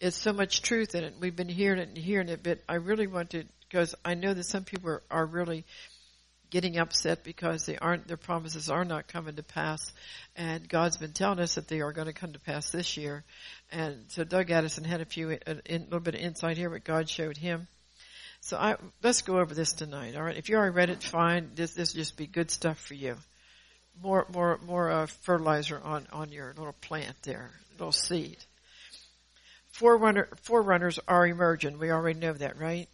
it's so much truth in it. We've been hearing it, but I really want to, because I know that some people are really getting upset because their promises are not coming to pass. And God's been telling us that they are going to come to pass this year. And so Doug Addison had a little bit of insight here, what God showed him. So let's go over this tonight. All right. If you already read it, fine. This will just be good stuff for you. More fertilizer on your little plant there, little seed. Forerunners are emerging. We already know that, right?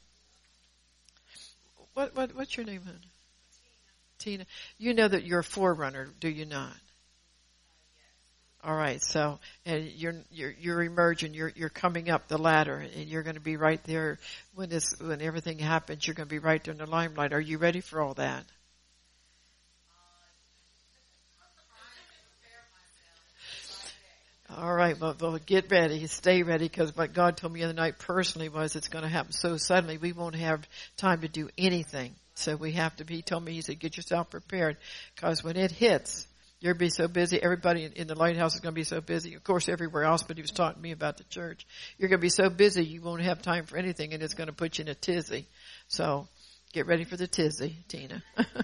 What's your name, hon? Tina. You know that you're a forerunner, do you not? All right. So, and you're emerging. You're coming up the ladder, and you're going to be right there when everything happens. You're going to be right there in the limelight. Are you ready for all that? All right, well, get ready, stay ready, because what God told me the other night personally was it's going to happen so suddenly we won't have time to do anything. So we have to be, he told me, he said, get yourself prepared, because when it hits, you'll be so busy. Everybody in the lighthouse is going to be so busy. Of course, everywhere else, but he was talking to me about the church. You're going to be so busy you won't have time for anything, and it's going to put you in a tizzy. So get ready for the tizzy, Tina.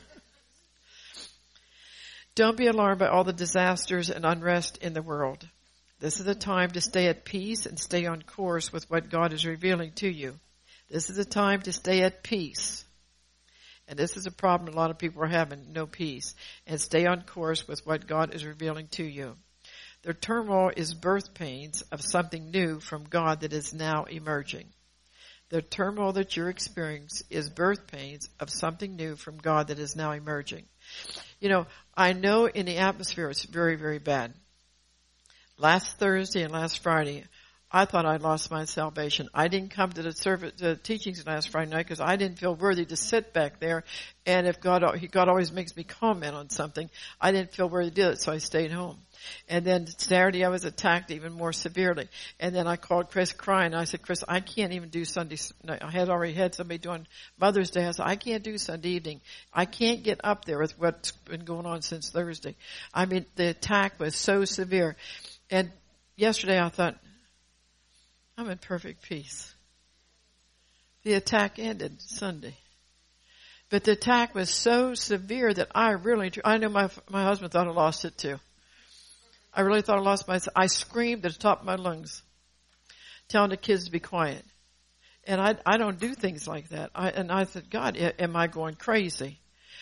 Don't be alarmed by all the disasters and unrest in the world. This is a time to stay at peace and stay on course with what God is revealing to you. This is a time to stay at peace. And this is a problem a lot of people are having, no peace. And stay on course with what God is revealing to you. The turmoil is birth pains of something new from God that is now emerging. The turmoil that you're experiencing is birth pains of something new from God that is now emerging. You know, I know in the atmosphere it's very, very bad. Last Thursday and last Friday, I thought I'd lost my salvation. I didn't come to the teachings last Friday night because I didn't feel worthy to sit back there. And if God always makes me comment on something, I didn't feel worthy to do it, so I stayed home. And then Saturday I was attacked even more severely. And then I called Chris crying. I said, Chris, I can't even do Sunday. I had already had somebody doing Mother's Day. I said, I can't do Sunday evening. I can't get up there with what's been going on since Thursday. I mean, the attack was so severe. And yesterday I thought, I'm in perfect peace. The attack ended Sunday. But the attack was so severe that I know my husband thought I lost it too. I really thought I lost I screamed at the top of my lungs, telling the kids to be quiet. And I don't do things like that. I said, God, am I going crazy?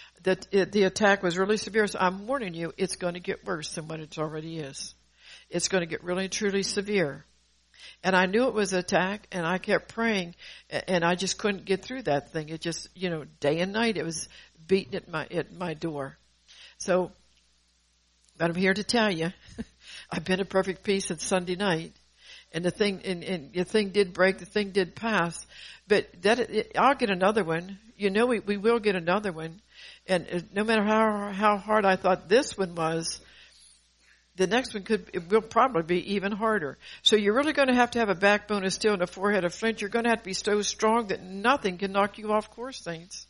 The attack was really severe. So I'm warning you, it's going to get worse than what it already is. It's going to get really, truly severe. And I knew it was an attack, and I kept praying, and I just couldn't get through that thing. It just, day and night, it was beating at my door. So, but I'm here to tell you, I've been in perfect peace since Sunday night, and the thing did break, the thing did pass, but I'll get another one. We will get another one, and no matter how hard I thought this one was, the next one will probably be even harder. So you're really going to have a backbone of steel and a forehead of flint. You're going to have to be so strong that nothing can knock you off course, saints.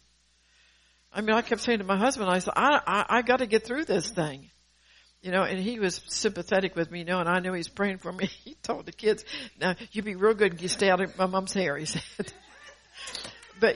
I mean, I kept saying to my husband, I said, I got to get through this thing. And he was sympathetic with me, and I know he's praying for me. He told the kids, now, you be real good and you stay out of my mom's hair, he said. But,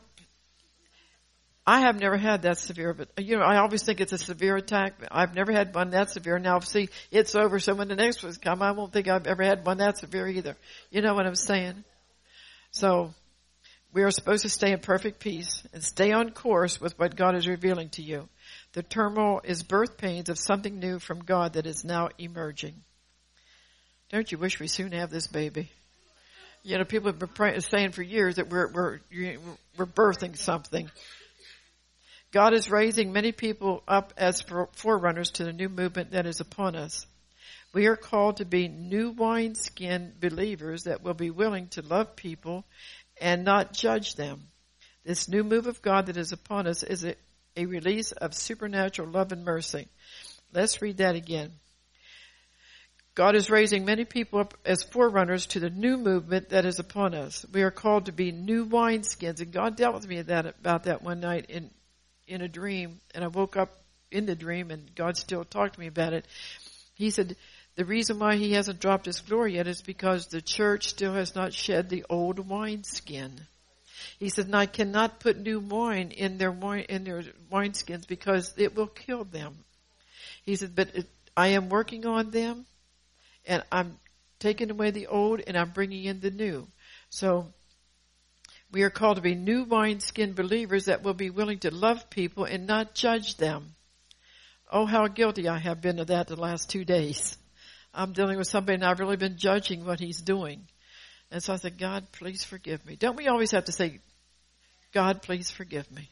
I have never had that severe, but I always think it's a severe attack, but I've never had one that severe. Now, see, it's over, so when the next one's come, I won't think I've ever had one that severe either. You know what I'm saying? So, we are supposed to stay in perfect peace and stay on course with what God is revealing to you. The turmoil is birth pains of something new from God that is now emerging. Don't you wish we soon have this baby? People have been saying for years that we're birthing something. God is raising many people up as forerunners to the new movement that is upon us. We are called to be new wineskin believers that will be willing to love people and not judge them. This new move of God that is upon us is a release of supernatural love and mercy. Let's read that again. God is raising many people up as forerunners to the new movement that is upon us. We are called to be new wineskins. And God dealt with me about that one night in a dream, and I woke up in the dream, and God still talked to me about it. He said, The reason why he hasn't dropped his glory yet is because the church still has not shed the old wineskin. He said, and I cannot put new wine in their wineskins because it will kill them. He said, but I am working on them, and I'm taking away the old, and I'm bringing in the new. So we are called to be new wineskin believers that will be willing to love people and not judge them. Oh, how guilty I have been of that the last 2 days. I'm dealing with somebody and I've really been judging what he's doing. And so I said, God, please forgive me. Don't we always have to say, God, please forgive me?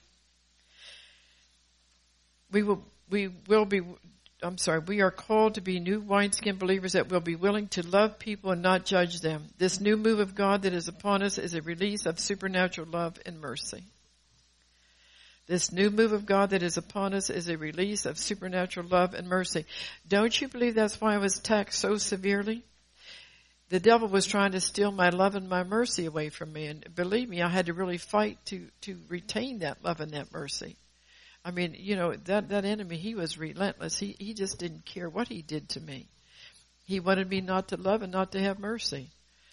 We are called to be new wineskin believers that will be willing to love people and not judge them. This new move of God that is upon us is a release of supernatural love and mercy. This new move of God that is upon us is a release of supernatural love and mercy. Don't you believe that's why I was attacked so severely? The devil was trying to steal my love and my mercy away from me. And believe me, I had to really fight to retain that love and that mercy. I mean, you know, that enemy, he was relentless. He just didn't care what he did to me. He wanted me not to love and not to have mercy.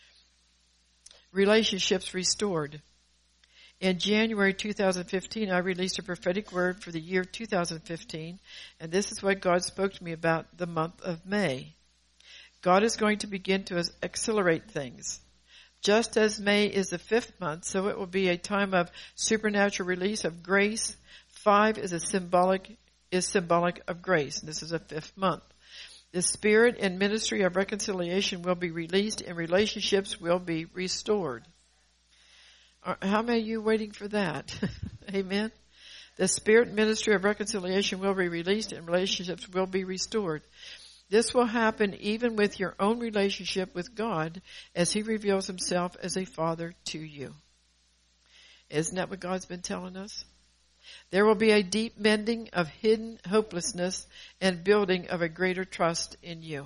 Relationships restored. In January 2015, I released a prophetic word for the year 2015, and this is what God spoke to me about the month of May. God is going to begin to accelerate things. Just as May is the 5th month, so it will be a time of supernatural release of grace. 5 is symbolic of grace. This is a 5th month. The spirit and ministry of reconciliation will be released and relationships will be restored. How many of you waiting for that? Amen. The spirit and ministry of reconciliation will be released and relationships will be restored. This will happen even with your own relationship with God as he reveals himself as a father to you. Isn't that what God's been telling us? There will be a deep mending of hidden hopelessness and building of a greater trust in you.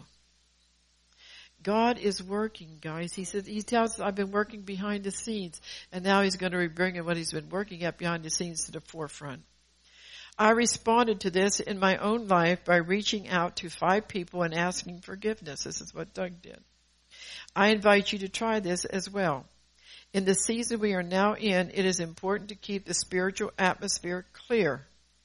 God is working, guys. He tells us, I've been working behind the scenes, and now he's going to be bringing what he's been working at behind the scenes to the forefront. I responded to this in my own life by reaching out to 5 people and asking forgiveness. This is what Doug did. I invite you to try this as well. In the season we are now in, it is important to keep the spiritual atmosphere clear.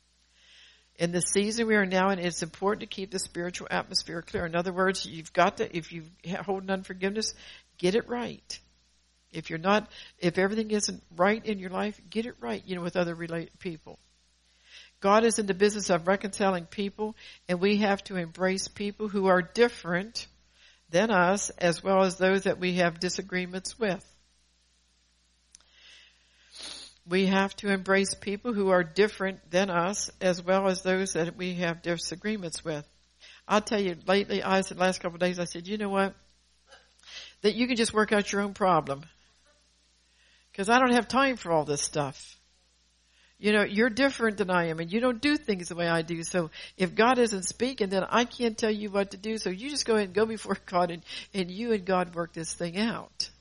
In the season we are now in, it's important to keep the spiritual atmosphere clear. In other words, you've got to, if you hold unforgiveness, get it right. If everything isn't right in your life, get it right, with other people. God is in the business of reconciling people, and we have to embrace people who are different than us, as well as those that we have disagreements with. We have to embrace people who are different than us, as well as those that we have disagreements with. I'll tell you, lately, the last couple of days, I said, you know what? That you can just work out your own problem. Because I don't have time for all this stuff. You're different than I am, and you don't do things the way I do. So if God isn't speaking, then I can't tell you what to do. So you just go ahead and go before God, and you and God work this thing out.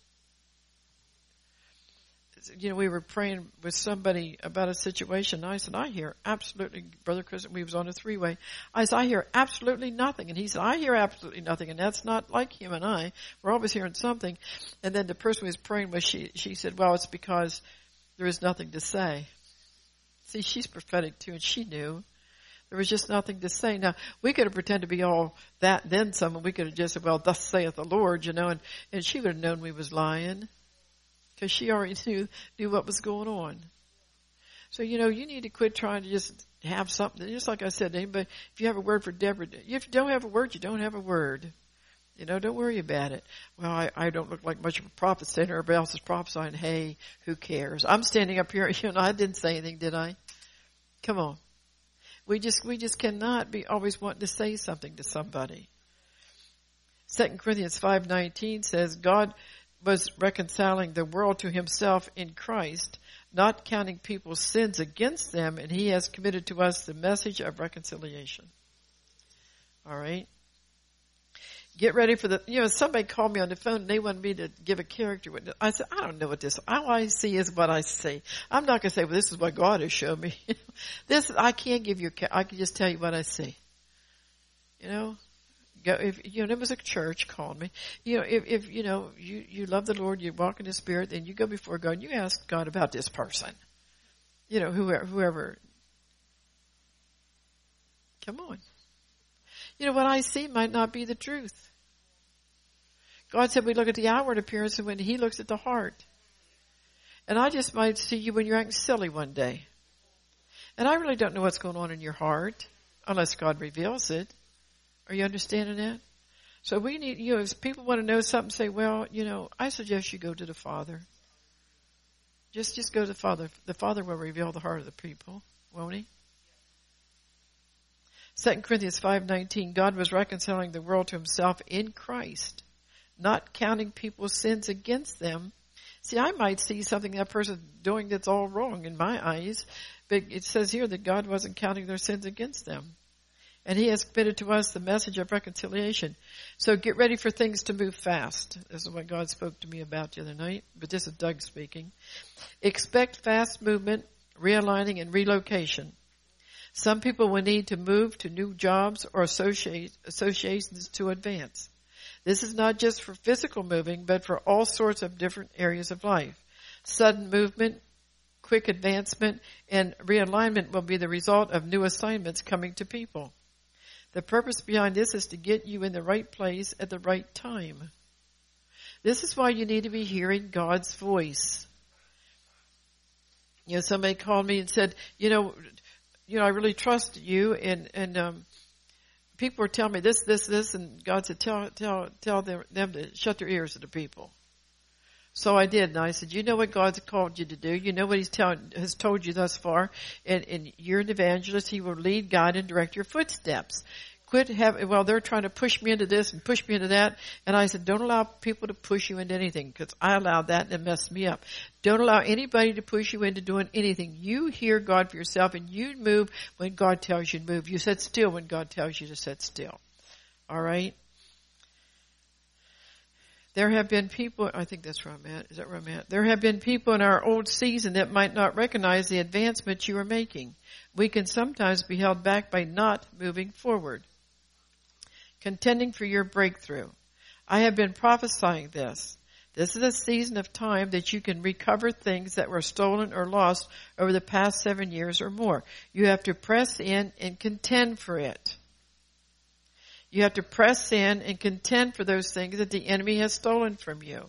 We were praying with somebody about a situation. And I said, I hear absolutely, Brother Chris, we was on a 3-way. I said, I hear absolutely nothing. And he said, I hear absolutely nothing. And that's not like him and I. We're always hearing something. And then the person who was praying with, she said, well, it's because there is nothing to say. See, she's prophetic too, and she knew. There was just nothing to say. Now, we could have pretended to be all that, then some, and we could have just said, well, thus saith the Lord, and she would have known we was lying. Because she already knew what was going on. So, you need to quit trying to just have something. Just like I said to anybody, if you have a word for Deborah, if you don't have a word, you don't have a word. Don't worry about it. Well, I don't look like much of a prophet standing there. Everybody else is prophesying. Hey, who cares? I'm standing up here. I didn't say anything, did I? Come on. We just cannot be always wanting to say something to somebody. 2 Corinthians 5:19 says, God was reconciling the world to himself in Christ, not counting people's sins against them, and he has committed to us the message of reconciliation. All right? Get ready for somebody called me on the phone and they wanted me to give a character witness. I said, I don't know what this, all I see is what I see. I'm not going to say, well, this is what God has shown me. I can't give you, I can just tell you what I see. Go, if, it was a church called me. If you love the Lord, you walk in the Spirit, then you go before God and you ask God about this person. Whoever. Come on. What I see might not be the truth. God said we look at the outward appearance and when He looks at the heart. And I just might see you when you're acting silly one day. And I really don't know what's going on in your heart unless God reveals it. Are you understanding that? So we need, if people want to know something, say, well, I suggest you go to the Father. Just go to the Father. The Father will reveal the heart of the people, won't He? 2 Corinthians 5:19, God was reconciling the world to Himself in Christ, not counting people's sins against them. See, I might see something that person's doing that's all wrong in my eyes, but it says here that God wasn't counting their sins against them. And He has committed to us the message of reconciliation. So get ready for things to move fast. This is what God spoke to me about the other night, but this is Doug speaking. Expect fast movement, realigning, and relocation. Some people will need to move to new jobs or associations to advance. This is not just for physical moving, but for all sorts of different areas of life. Sudden movement, quick advancement, and realignment will be the result of new assignments coming to people. The purpose behind this is to get you in the right place at the right time. This is why you need to be hearing God's voice. Somebody called me and said, I really trust you, and people were telling me this, and God said, tell them to shut their ears to the people. So I did, and I said, you know what God's called you to do. You know what He's has told you thus far, and you're an evangelist. He will lead, guide, and direct your footsteps. They're trying to push me into this and push me into that. And I said, don't allow people to push you into anything, because I allowed that and it messed me up. Don't allow anybody to push you into doing anything. You hear God for yourself and you move when God tells you to move. You sit still when God tells you to sit still. All right? There have been people, I think that's where I'm at. Is that where I'm at? There have been people in our old season that might not recognize the advancement you are making. We can sometimes be held back by not moving forward. Contending for your breakthrough. I have been prophesying this. This is a season of time that you can recover things that were stolen or lost over the past 7 years or more. You have to press in and contend for it. You have to press in and contend for those things that the enemy has stolen from you.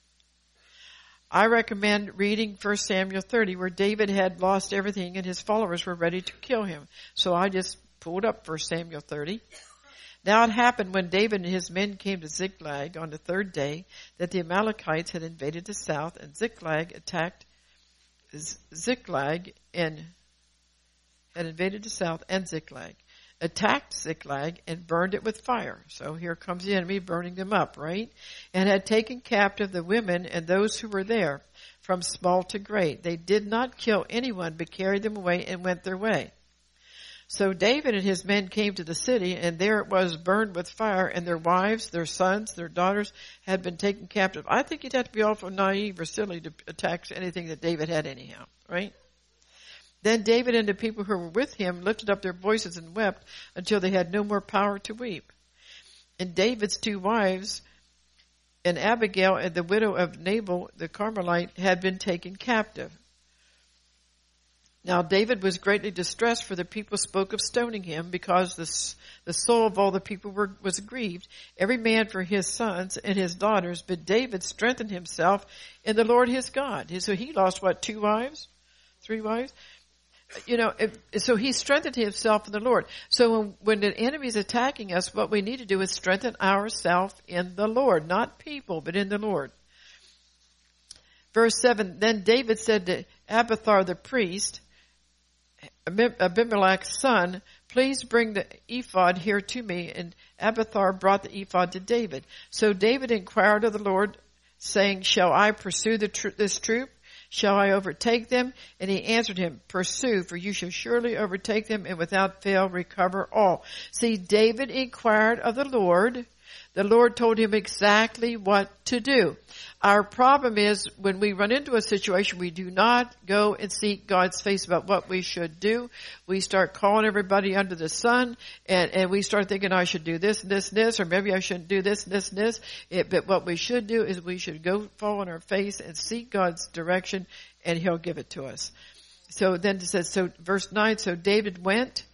I recommend reading 1 Samuel 30, where David had lost everything and his followers were ready to kill him. So I just pulled up 1 Samuel 30. Now it happened when David and his men came to Ziklag on the third day that the Amalekites had invaded the south, and Ziklag attacked Ziklag and had invaded the south and Ziklag. Attacked Ziklag and burned it with fire. So here comes the enemy burning them up, right? And had taken captive the women and those who were there, from small to great. They did not kill anyone, but carried them away and went their way. So David and his men came to the city, and there it was burned with fire, and their wives, their sons, their daughters had been taken captive. I think you'd have to be awful naive or silly to attack anything that David had anyhow, right? Then David and the people who were with him lifted up their voices and wept until they had no more power to weep. And David's two wives, and Abigail and the widow of Nabal the Carmelite, had been taken captive. Now David was greatly distressed, for the people spoke of stoning him, because the soul of all the people was grieved, every man for his sons and his daughters. But David strengthened himself in the Lord his God. So he lost, 2 wives? 3 wives? So he strengthened himself in the Lord. So when the enemy is attacking us, what we need to do is strengthen ourselves in the Lord. Not people, but in the Lord. Verse 7, then David said to Abiathar the priest, Abimelech's son, please bring the ephod here to me. And Abiathar brought the ephod to David. So David inquired of the Lord, saying, shall I pursue this troop? Shall I overtake them? And he answered him, pursue, for you shall surely overtake them, and without fail recover all. See, David inquired of the Lord. The Lord told him exactly what to do. Our problem is when we run into a situation, we do not go and seek God's face about what we should do. We start calling everybody under the sun, and we start thinking, I should do this and this and this, or maybe I shouldn't do this and this and this. But what we should do is we should go fall on our face and seek God's direction, and He'll give it to us. So then it says, so verse 9, so David went.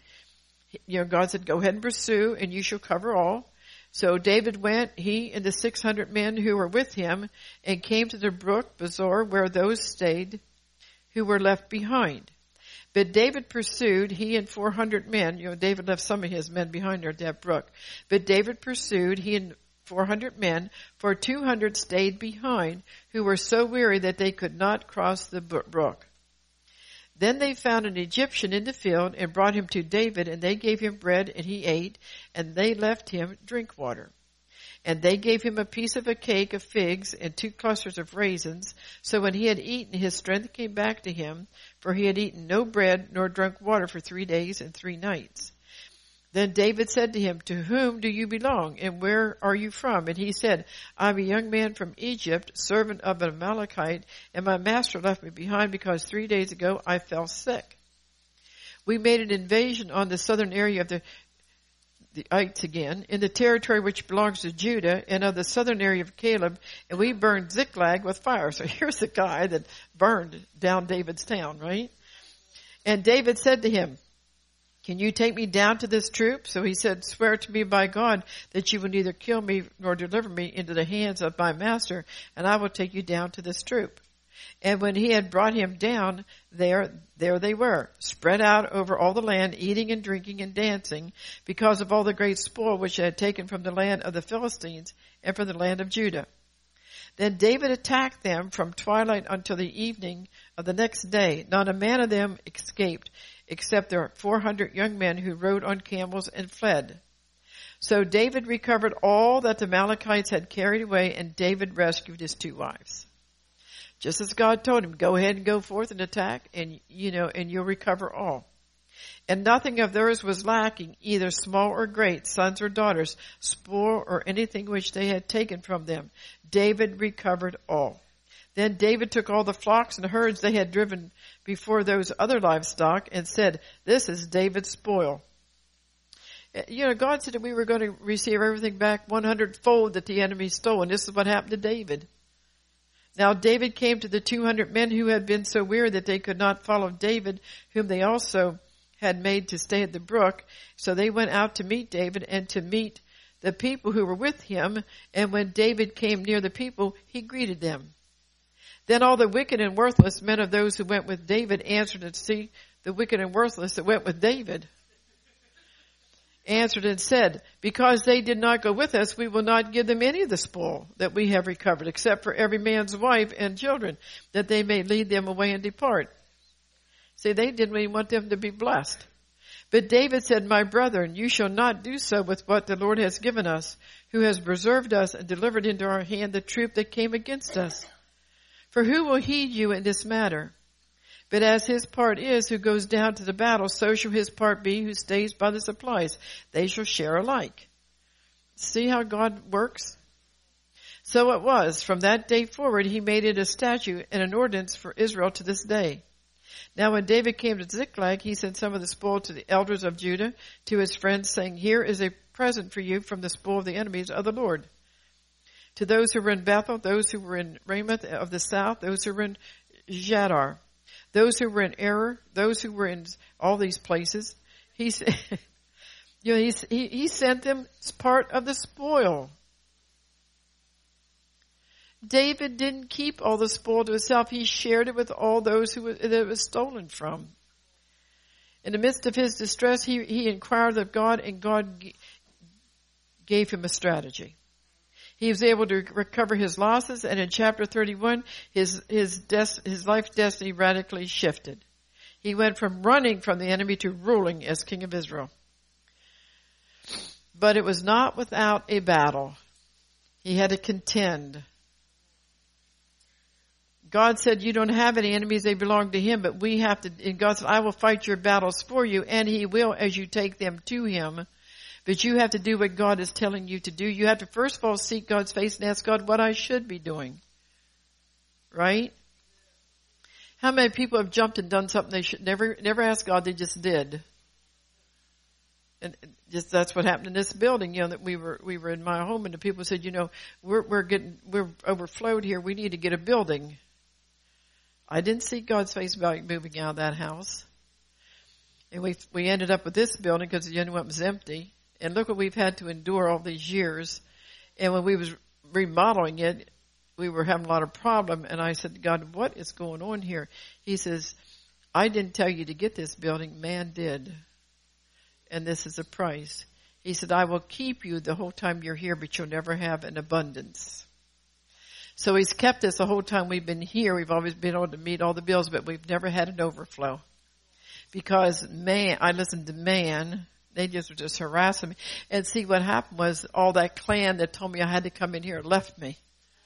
God said, go ahead and pursue, and you shall cover all. So David went, he and the 600 men who were with him, and came to the brook Besor, where those stayed who were left behind. But David pursued, he and 400 men. David left some of his men behind there at that brook. But David pursued, he and 400 men, for 200 stayed behind, who were so weary that they could not cross the brook. Then they found an Egyptian in the field and brought him to David, and they gave him bread, and he ate, and they left him drink water. And they gave him a piece of a cake of figs and 2 clusters of raisins. So when he had eaten, his strength came back to him, for he had eaten no bread nor drunk water for 3 days and 3 nights. Then David said to him, to whom do you belong, and where are you from? And he said, I'm a young man from Egypt, servant of an Amalekite, and my master left me behind because 3 days ago I fell sick. We made an invasion on the southern area of the ites again, in the territory which belongs to Judah, and of the southern area of Caleb, and we burned Ziklag with fire. So here's the guy that burned down David's town, right? And David said to him, can you take me down to this troop? So he said, swear to me by God that you will neither kill me nor deliver me into the hands of my master, and I will take you down to this troop. And when he had brought him down, there they were, spread out over all the land, eating and drinking and dancing, because of all the great spoil which they had taken from the land of the Philistines and from the land of Judah. Then David attacked them from twilight until the evening of the next day. Not a man of them escaped, except there were 400 young men who rode on camels and fled. So David recovered all that the Amalekites had carried away, and David rescued his 2 wives. Just as God told him, go ahead and go forth and attack, and you'll recover all. And nothing of theirs was lacking, either small or great, sons or daughters, spoil or anything which they had taken from them. David recovered all. Then David took all the flocks and herds they had driven before those other livestock and said, this is David's spoil. God said that we were going to receive everything back 100-fold that the enemy stole, and this is what happened to David. Now David came to the 200 men who had been so weary that they could not follow David, whom they also had made to stay at the brook. So they went out to meet David and to meet the people who were with him. And when David came near the people, he greeted them. Then all the wicked and worthless men of those who went with David answered and see the wicked and worthless that went with David answered and said, because they did not go with us, we will not give them any of the spoil that we have recovered, except for every man's wife and children, that they may lead them away and depart. See, they didn't even want them to be blessed. But David said, my brethren, you shall not do so with what the Lord has given us, who has preserved us and delivered into our hand the troop that came against us. For who will heed you in this matter? But as his part is who goes down to the battle, so shall his part be who stays by the supplies. They shall share alike. See how God works? So it was. From that day forward, he made it a statute and an ordinance for Israel to this day. Now when David came to Ziklag, he sent some of the spoil to the elders of Judah, to his friends, saying, here is a present for you from the spoil of the enemies of the Lord. To those who were in Bethel, those who were in Ramoth of the south, those who were in Jadar, those who were in Error, those who were in all these places, he sent them as part of the spoil. David didn't keep all the spoil to himself. He shared it with all those that it was stolen from. In the midst of his distress, he inquired of God, and God gave him a strategy. He was able to recover his losses, and in chapter 31, his life destiny radically shifted. He went from running from the enemy to ruling as king of Israel. But it was not without a battle. He had to contend. God said, you don't have any enemies, they belong to him, but we have to, and God said, I will fight your battles for you, and he will as you take them to him. But you have to do what God is telling you to do. You have to first of all seek God's face and ask God what I should be doing. Right? How many people have jumped and done something they should never ask God, they just did? And just that's what happened in this building, that we were in my home, and the people said, we're overflowed here, we need to get a building. I didn't see God's face about moving out of that house. And we ended up with this building because the other one was empty. And look what we've had to endure all these years. And when we was remodeling it, we were having a lot of problem. And I said, God, what is going on here? He says, I didn't tell you to get this building. Man did. And this is the price. He said, I will keep you the whole time you're here, but you'll never have an abundance. So he's kept us the whole time we've been here. We've always been able to meet all the bills, but we've never had an overflow. Because I listened to man. They just were just harassing me. And see, what happened was all that clan that told me I had to come in here left me.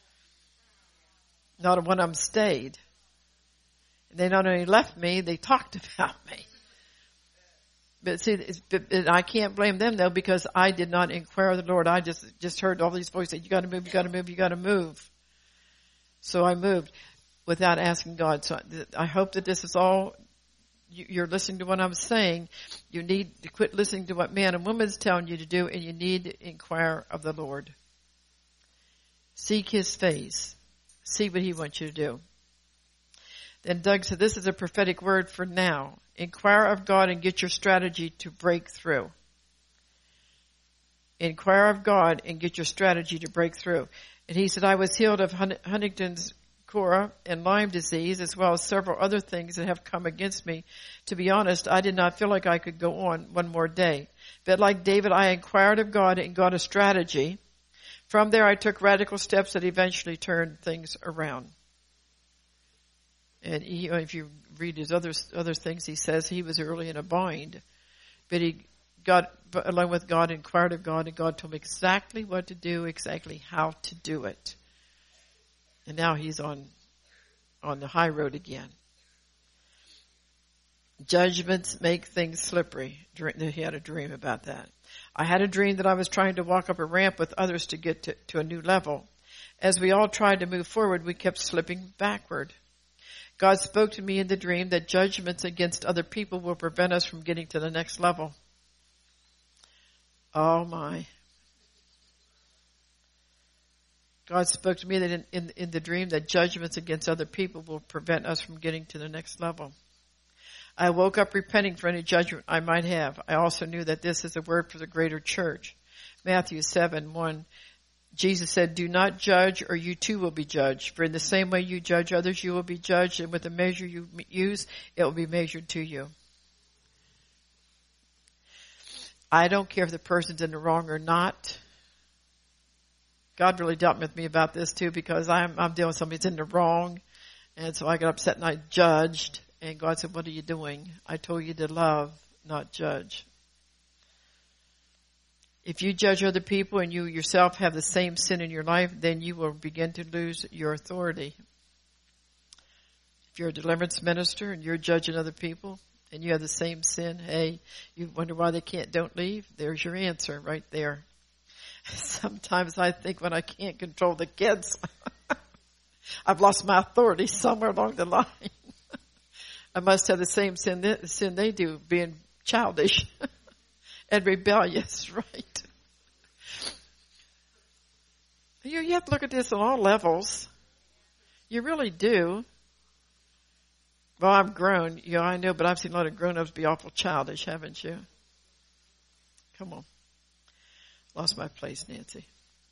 Not one of them stayed. They not only left me, they talked about me. But see, I can't blame them though, because I did not inquire of the Lord. I just heard all these voices say, you got to move, you got to move, you got to move. So I moved without asking God. So I hope that this is all, you're listening to what I'm saying. You need to quit listening to what man and woman is telling you to do, and you need to inquire of the Lord. Seek his face. See what he wants you to do. Then Doug said, this is a prophetic word for now. Inquire of God and get your strategy to break through. Inquire of God and get your strategy to break through. And he said, I was healed of Huntington's Cora and Lyme disease, as well as several other things that have come against me. To be honest, I did not feel like I could go on one more day. But like David, I inquired of God and got a strategy. From there, I took radical steps that eventually turned things around. And if you read his other things, he says he was early in a bind. But he got along with God, inquired of God, and God told him exactly what to do, exactly how to do it. And now he's on the high road again. Judgments make things slippery. He had a dream about that. I had a dream that I was trying to walk up a ramp with others to get to a new level. As we all tried to move forward, we kept slipping backward. God spoke to me in the dream that judgments against other people will prevent us from getting to the next level. Oh my. God spoke to me that in the dream that judgments against other people will prevent us from getting to the next level. I woke up repenting for any judgment I might have. I also knew that this is a word for the greater church. Matthew 7:1. Jesus said, do not judge or you too will be judged. For in the same way you judge others, you will be judged. And with the measure you use, it will be measured to you. I don't care if the person's in the wrong or not. God really dealt with me about this too, because I'm dealing with somebody that's in the wrong. And so I got upset and I judged. And God said, what are you doing? I told you to love, not judge. If you judge other people and you yourself have the same sin in your life, then you will begin to lose your authority. If you're a deliverance minister and you're judging other people and you have the same sin, hey, you wonder why they don't leave? There's your answer right there. Sometimes I think when I can't control the kids, I've lost my authority somewhere along the line. I must have the same sin they do, being childish and rebellious, right? You have to look at this on all levels. You really do. Well, I'm grown. I know, but I've seen a lot of grown-ups be awful childish, haven't you? Come on. Lost my place, Nancy.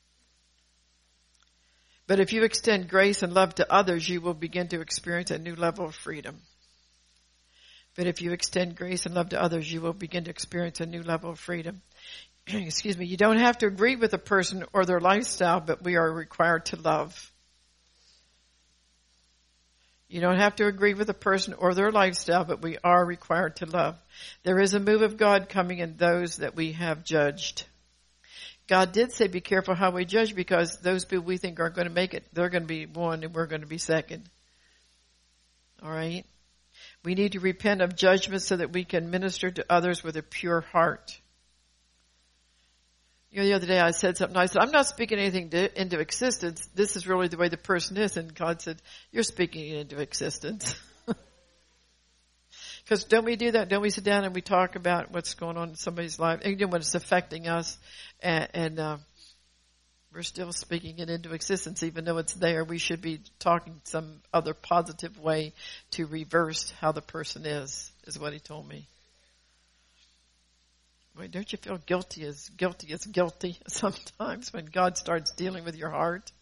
But if you extend grace and love to others, you will begin to experience a new level of freedom. But if you extend grace and love to others, you will begin to experience a new level of freedom. Excuse me. You don't have to agree with a person or their lifestyle, but we are required to love. You don't have to agree with a person or their lifestyle, but we are required to love. There is a move of God coming in those that we have judged. God did say be careful how we judge, because those people we think aren't going to make it, they're going to be one and we're going to be second. All right? We need to repent of judgment so that we can minister to others with a pure heart. The other day I said something. I said, I'm not speaking anything into existence. This is really the way the person is. And God said, you're speaking it into existence. Because don't we do that? Don't we sit down and we talk about what's going on in somebody's life, and when it's affecting us, and we're still speaking it into existence, even though it's there. We should be talking some other positive way to reverse how the person is what he told me. Wait, don't you feel guilty as guilty sometimes when God starts dealing with your heart?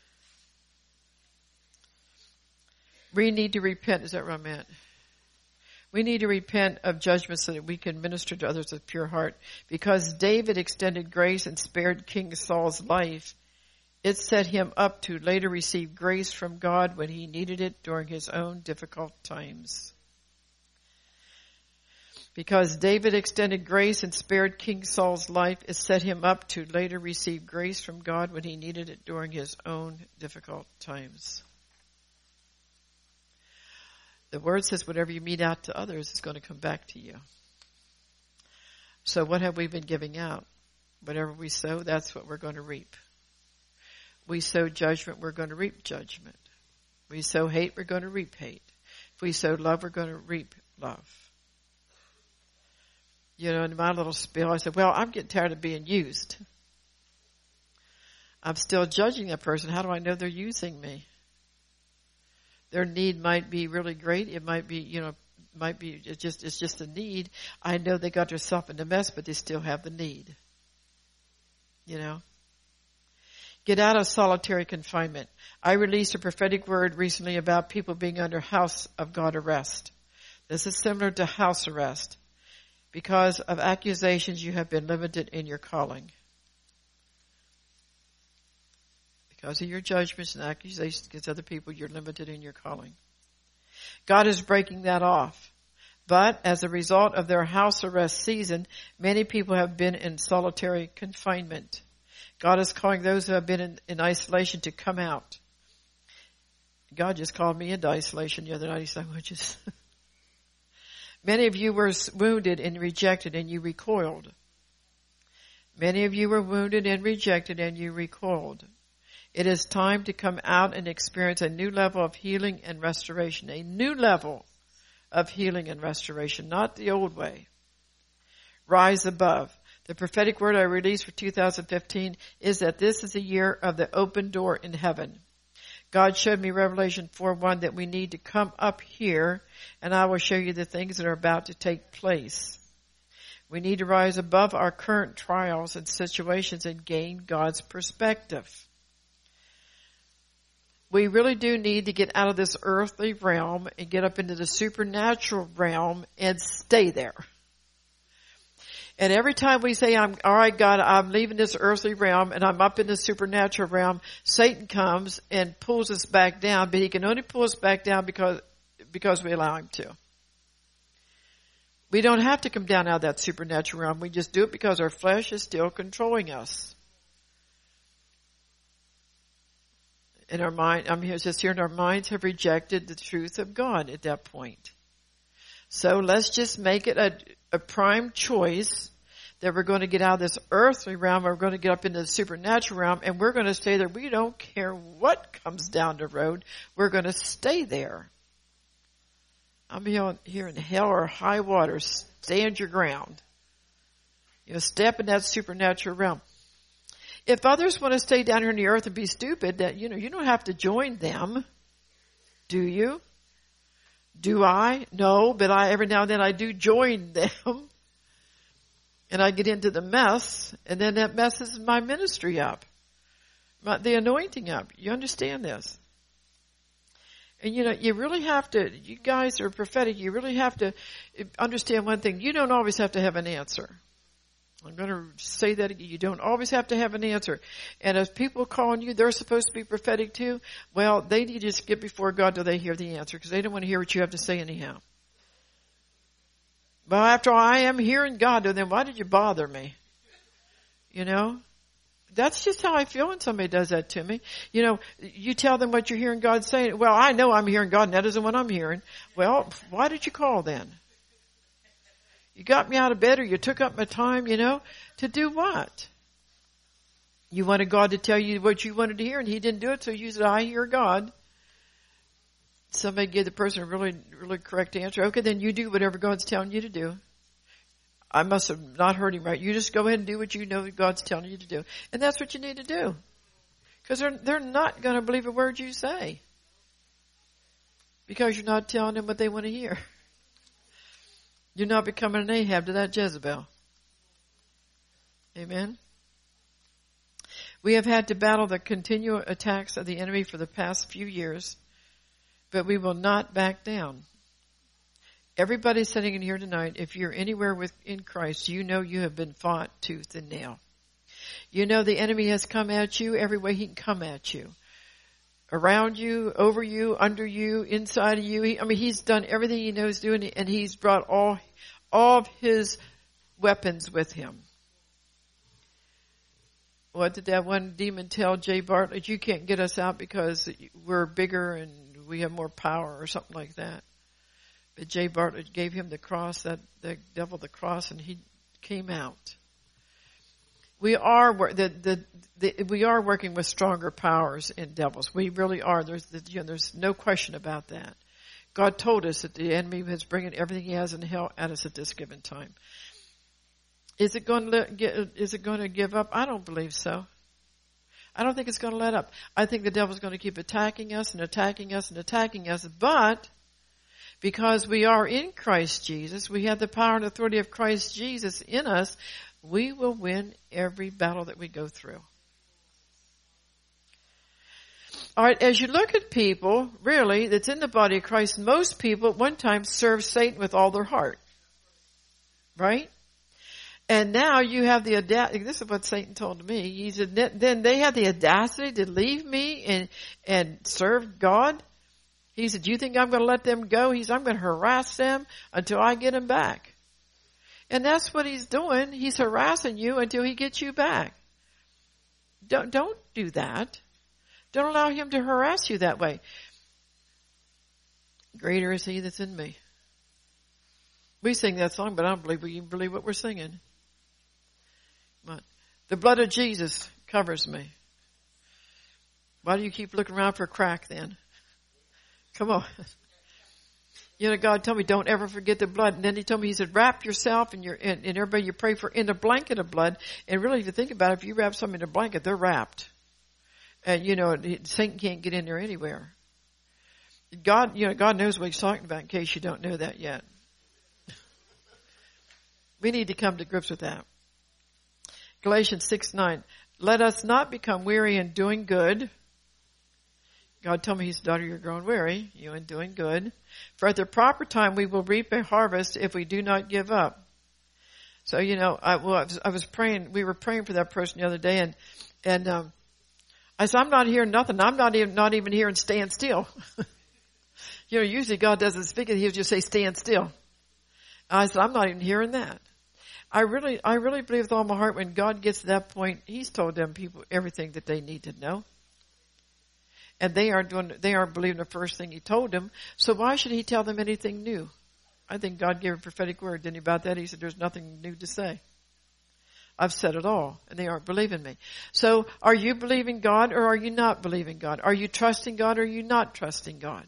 We need to repent. Is that where I'm at? We need to repent of judgment so that we can minister to others with pure heart. Because David extended grace and spared King Saul's life, it set him up to later receive grace from God when he needed it during his own difficult times. Because David extended grace and spared King Saul's life, it set him up to later receive grace from God when he needed it during his own difficult times. The word says whatever you mete out to others is going to come back to you. So what have we been giving out? Whatever we sow, that's what we're going to reap. We sow judgment, we're going to reap judgment. We sow hate, we're going to reap hate. If we sow love, we're going to reap love. In my little spiel, I said, well, I'm getting tired of being used. I'm still judging that person. How do I know they're using me? Their need might be really great. It might be, it's just a need. I know they got themselves in a mess, but they still have the need. Get out of solitary confinement. I released a prophetic word recently about people being under house of God arrest. This is similar to house arrest. Because of accusations, you have been limited in your calling. Because of your judgments and accusations against other people, you're limited in your calling. God is breaking that off. But as a result of their house arrest season, many people have been in solitary confinement. God is calling those who have been in isolation to come out. God just called me into isolation the other night. He said, many of you were wounded and rejected, and you recoiled. Many of you were wounded and rejected, and you recoiled. It is time to come out and experience a new level of healing and restoration. A new level of healing and restoration, not the old way. Rise above. The prophetic word I released for 2015 is that this is a year of the open door in heaven. God showed me Revelation 4:1 that we need to come up here, and I will show you the things that are about to take place. We need to rise above our current trials and situations and gain God's perspective. We really do need to get out of this earthly realm and get up into the supernatural realm and stay there. And every time we say, all right, God, I'm leaving this earthly realm and I'm up in the supernatural realm, Satan comes and pulls us back down, but he can only pull us back down because we allow him to. We don't have to come down out of that supernatural realm. We just do it because our flesh is still controlling us. In our mind, our minds have rejected the truth of God at that point. So let's just make it a prime choice that we're going to get out of this earthly realm, we're going to get up into the supernatural realm, and we're going to stay there. We don't care what comes down the road. We're going to stay there. I'm here in hell or high water. Stand your ground. Step in that supernatural realm. If others want to stay down here on the earth and be stupid, that you don't have to join them, do you? Do I? No, but every now and then I do join them. And I get into the mess, and then that messes my ministry up. The anointing up. You understand this? And you really have to, you guys are prophetic, you really have to understand one thing. You don't always have to have an answer. I'm going to say that again. You don't always have to have an answer. And if people call on you, they're supposed to be prophetic too. Well, they need to just get before God till they hear the answer, because they don't want to hear what you have to say anyhow. But after all, I am hearing God, then why did you bother me? That's just how I feel when somebody does that to me. You tell them what you're hearing God saying. Well, I know I'm hearing God, and that isn't what I'm hearing. Well, why did you call then? You got me out of bed, or you took up my time, to do what? You wanted God to tell you what you wanted to hear, and he didn't do it, so you said, I hear God. Somebody gave the person a really, really correct answer. Okay, then you do whatever God's telling you to do. I must have not heard him right. You just go ahead and do what you know God's telling you to do. And that's what you need to do. Because they're not going to believe a word you say. Because you're not telling them what they want to hear. You're not becoming an Ahab to that Jezebel. Amen. We have had to battle the continual attacks of the enemy for the past few years, but we will not back down. Everybody sitting in here tonight, if you're anywhere in Christ, you know you have been fought tooth and nail. You know the enemy has come at you every way he can come at you. Around you, over you, under you, inside of you. He's done everything he knows doing, and he's brought all of his weapons with him. What did that one demon tell Jay Bartlett? You can't get us out because we're bigger and we have more power or something like that. But Jay Bartlett gave him the cross, the devil the cross, and he came out. We are we are working with stronger powers and devils. We really are. There's no question about that. God told us that the enemy is bringing everything he has in hell at us at this given time. Is it going to give up? I don't believe so. I don't think it's going to let up. I think the devil's going to keep attacking us and attacking us and attacking us. But because we are in Christ Jesus, we have the power and authority of Christ Jesus in us, we will win every battle that we go through. All right, as you look at people, really, that's in the body of Christ, most people at one time served Satan with all their heart. Right? And now you have the audacity. This is what Satan told me. He said, then they had the audacity to leave me and serve God. He said, do you think I'm going to let them go? He said, I'm going to harass them until I get them back. And that's what he's doing. He's harassing you until he gets you back. Don't do that. Don't allow him to harass you that way. Greater is he that's in me. We sing that song, but I don't believe we even believe what we're singing. But the blood of Jesus covers me. Why do you keep looking around for a crack then? Come on. You know, God told me, don't ever forget the blood. And then he told me, he said, wrap yourself and everybody you pray for in a blanket of blood. And really, if you think about it, if you wrap something in a blanket, they're wrapped. And, Satan can't get in there anywhere. God knows what he's talking about in case you don't know that yet. We need to come to grips with that. Galatians 6:9. Let us not become weary in doing good. God told me, he said, daughter, you're growing weary. You in doing good. For at the proper time we will reap a harvest if we do not give up. So, I was praying. We were praying for that person the other day, and I said, I'm not hearing nothing. I'm not even hearing stand still. Usually God doesn't speak it. He'll just say stand still. I said, I'm not even hearing that. I really believe with all my heart when God gets to that point, he's told them people everything that they need to know. And they aren't believing the first thing he told them. So why should he tell them anything new? I think God gave a prophetic word, didn't he, about that? He said, there's nothing new to say. I've said it all, and they aren't believing me. So are you believing God or are you not believing God? Are you trusting God or are you not trusting God?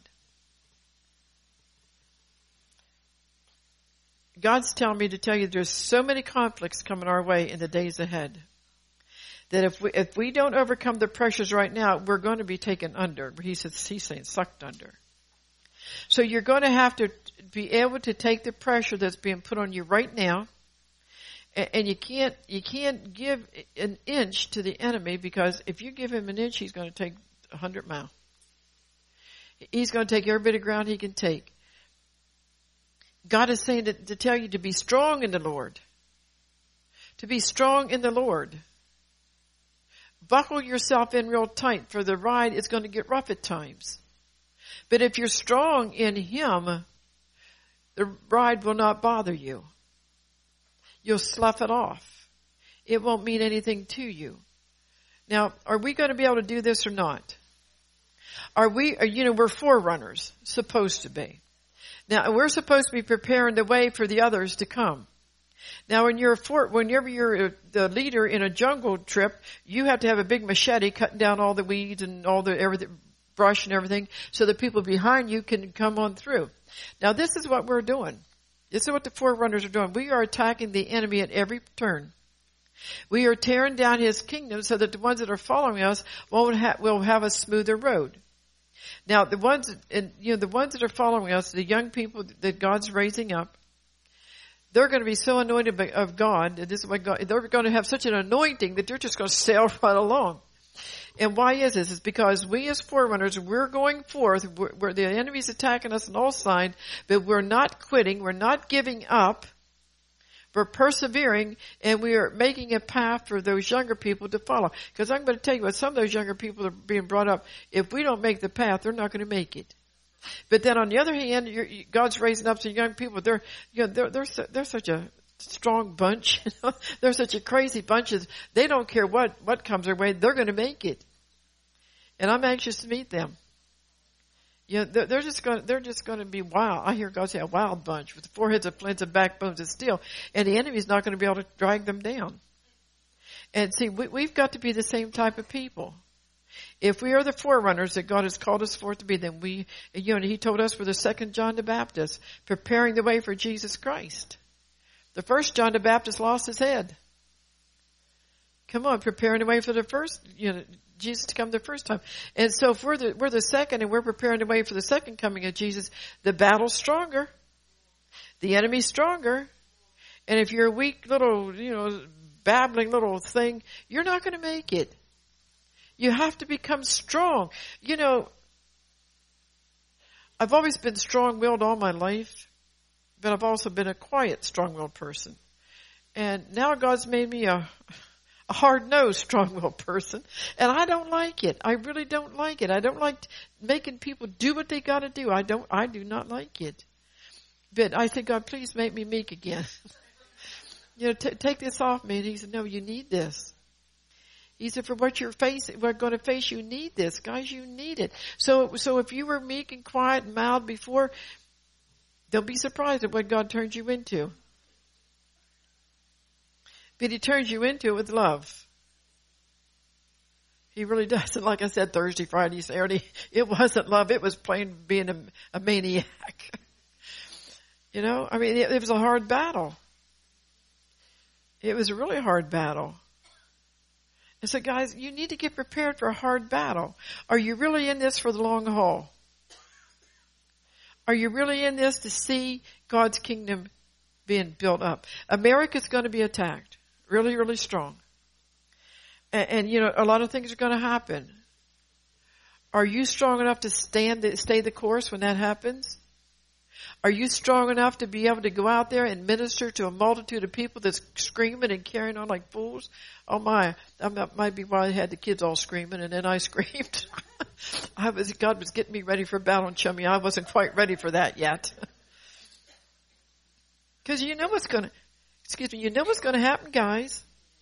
God's telling me to tell you there's so many conflicts coming our way in the days ahead that if we don't overcome the pressures right now, we're going to be taken under. He's saying sucked under. So you're going to have to be able to take the pressure that's being put on you right now, and you can't give an inch to the enemy, because if you give him an inch, he's going to take 100 miles. He's going to take every bit of ground he can take. God is saying to tell you to be strong in the Lord. To be strong in the Lord. Buckle yourself in real tight, for the ride is going to get rough at times. But if you're strong in him, the ride will not bother you. You'll slough it off. It won't mean anything to you. Now, are we going to be able to do this or not? We're forerunners, supposed to be. Now, we're supposed to be preparing the way for the others to come. Now, whenever you're the leader in a jungle trip, you have to have a big machete cutting down all the weeds and all the everything, brush and everything, so the people behind you can come on through. Now, this is what we're doing. This is what the forerunners are doing. We are attacking the enemy at every turn. We are tearing down his kingdom so that the ones that are following us will have a smoother road. Now, the ones that are following us, the young people that God's raising up, they're going to be so anointed of God. This is what God. They're going to have such an anointing that they're just going to sail right along. And why is this? It's because we as forerunners, we're going forth where the enemy's attacking us on all sides, but we're not quitting. We're not giving up. We're persevering, and we are making a path for those younger people to follow. Because I'm going to tell you what, some of those younger people are being brought up. If we don't make the path, they're not going to make it. But then on the other hand, God's raising up some young people. They're such a strong bunch. They're such a crazy bunch. They don't care what comes their way. They're going to make it. And I'm anxious to meet them. They're just going to be wild. I hear God say a wild bunch with foreheads of flints and backbones of steel. And the enemy's not going to be able to drag them down. And see, we've got to be the same type of people. If we are the forerunners that God has called us for to be, then He told us we're the second John the Baptist, preparing the way for Jesus Christ. The first John the Baptist lost his head. Come on, preparing the way for the first, Jesus to come the first time. And so if we're the second and we're preparing the way for the second coming of Jesus, the battle's stronger. The enemy's stronger. And if you're a weak little, babbling little thing, you're not going to make it. You have to become strong. I've always been strong-willed all my life, but I've also been a quiet, strong-willed person. And now God's made me a hard-nosed, strong-willed person, and I don't like it. I really don't like it. I don't like making people do what they got to do. I do not like it. But I said, God, please make me meek again. Take this off me. And He said, no, you need this. He said, for what we're going to face, you need this. Guys, you need it. So if you were meek and quiet and mild before, don't be surprised at what God turns you into. But He turns you into it with love. He really does. And like I said, Thursday, Friday, Saturday, it wasn't love. It was plain being a maniac. It was a hard battle. It was a really hard battle. And so, guys, you need to get prepared for a hard battle. Are you really in this for the long haul? Are you really in this to see God's kingdom being built up? America's going to be attacked really, really strong. And a lot of things are going to happen. Are you strong enough to stay the course when that happens? Are you strong enough to be able to go out there and minister to a multitude of people that's screaming and carrying on like fools? Oh my, that might be why I had the kids all screaming and then I screamed. God was getting me ready for battle and chummy. I wasn't quite ready for that yet. Because you know what's going to happen, guys.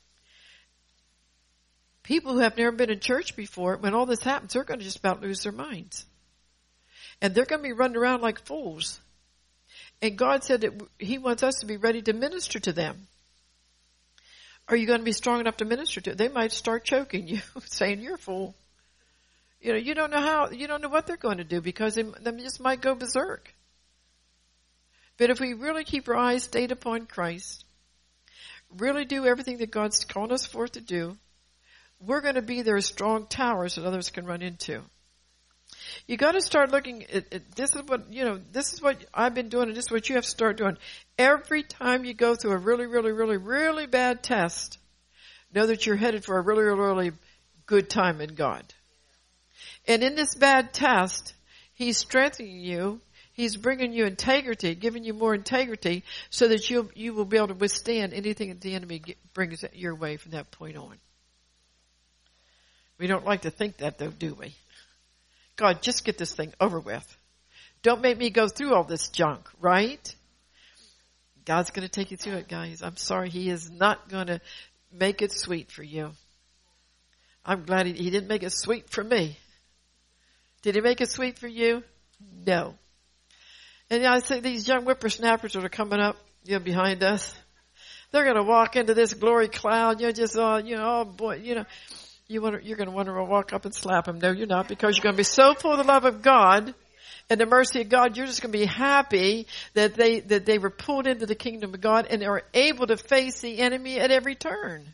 People who have never been in church before, when all this happens, they're going to just about lose their minds. And they're going to be running around like fools. And God said that He wants us to be ready to minister to them. Are you going to be strong enough to minister to them? They might start choking you, saying you're a fool. You don't know what they're going to do because they just might go berserk. But if we really keep our eyes stayed upon Christ, really do everything that God's called us for to do, we're going to be their strong towers that others can run into. You got to start looking at this is what I've been doing, and this is what you have to start doing. Every time you go through a really, really, really, really bad test, know that you're headed for a really, really, really good time in God. And in this bad test, He's strengthening you. He's bringing you integrity, giving you more integrity, so that you will be able to withstand anything that the enemy brings your way from that point on. We don't like to think that, though, do we? God, just get this thing over with. Don't make me go through all this junk, right? God's going to take you through it, guys. I'm sorry. He is not going to make it sweet for you. I'm glad he didn't make it sweet for me. Did He make it sweet for you? No. And I say these young whippersnappers that are coming up, behind us, They're going to walk into this glory cloud. You're just, oh boy, you're going to want to walk up and slap them. No, you're not, because you're going to be so full of the love of God and the mercy of God. You're just going to be happy that they were pulled into the kingdom of God and are able to face the enemy at every turn.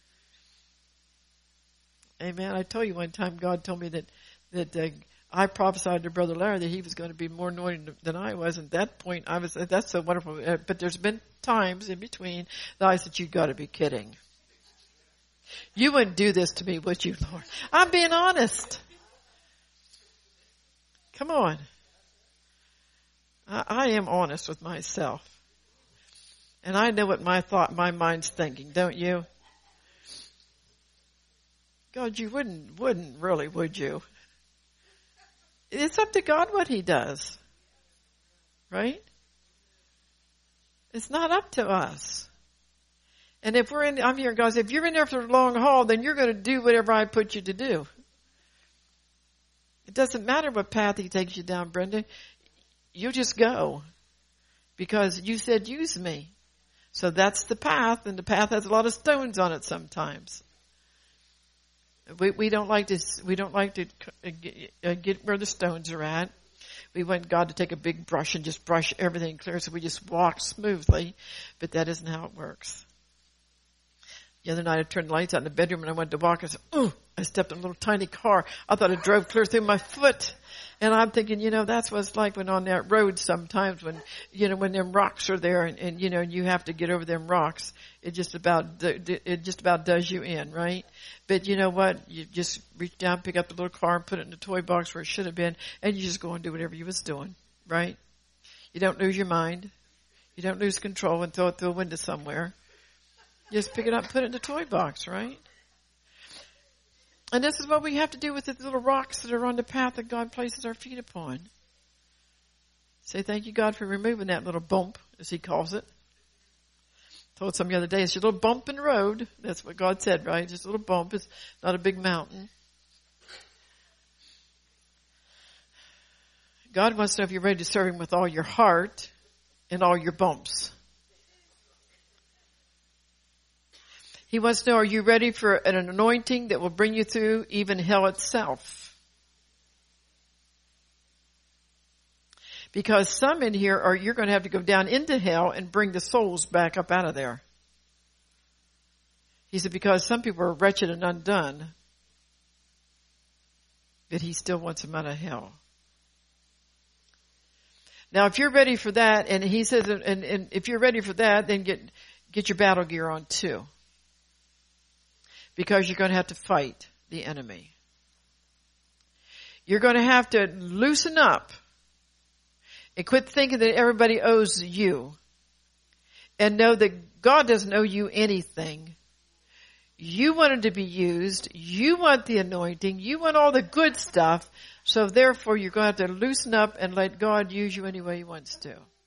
Amen. I told you one time, God told me that I prophesied to Brother Larry that he was going to be more anointed than I was. And at that point, that's so wonderful. But there's been times in between that I said, you got to be kidding. You wouldn't do this to me, would you, Lord? I'm being honest. Come on. I am honest with myself. And I know what my mind's thinking, don't you? God, you wouldn't really, would you? It's up to God what he does. Right? It's not up to us. And if I'm hearing God say, if you're in there for the long haul, then you're going to do whatever I put you to do. It doesn't matter what path he takes you down, Brenda. You just go. Because you said, use me. So that's the path, and the path has a lot of stones on it sometimes. We don't like to get where the stones are at. We want God to take a big brush and just brush everything clear so we just walk smoothly. But that isn't how it works. The other night I turned the lights out in the bedroom and I went to walk and I said, ooh, I stepped in a little tiny car. I thought it drove clear through my foot. And I'm thinking, that's what it's like when on that road sometimes when them rocks are there and you have to get over them rocks. It just about does you in, right? But you know what? You just reach down, pick up the little car and put it in the toy box where it should have been, and you just go and do whatever you was doing, right? You don't lose your mind. You don't lose control and throw it through a window somewhere. You just pick it up and put it in the toy box, right? And this is what we have to do with the little rocks that are on the path that God places our feet upon. Say, thank you, God, for removing that little bump, as he calls it. I told some the other day, it's just a little bump in the road. That's what God said, right? Just a little bump. It's not a big mountain. God wants to know if you're ready to serve him with all your heart and all your bumps. He wants to know, are you ready for an anointing that will bring you through even hell itself? Because some in here you're going to have to go down into hell and bring the souls back up out of there. He said, because some people are wretched and undone, but he still wants them out of hell. Now, if you're ready for that, and he says, and if you're ready for that, then get your battle gear on too. Because you're going to have to fight the enemy. You're going to have to loosen up and quit thinking that everybody owes you. And know that God doesn't owe you anything. You wanted to be used. You want the anointing. You want all the good stuff. So therefore you're going to have to loosen up and let God use you any way he wants to.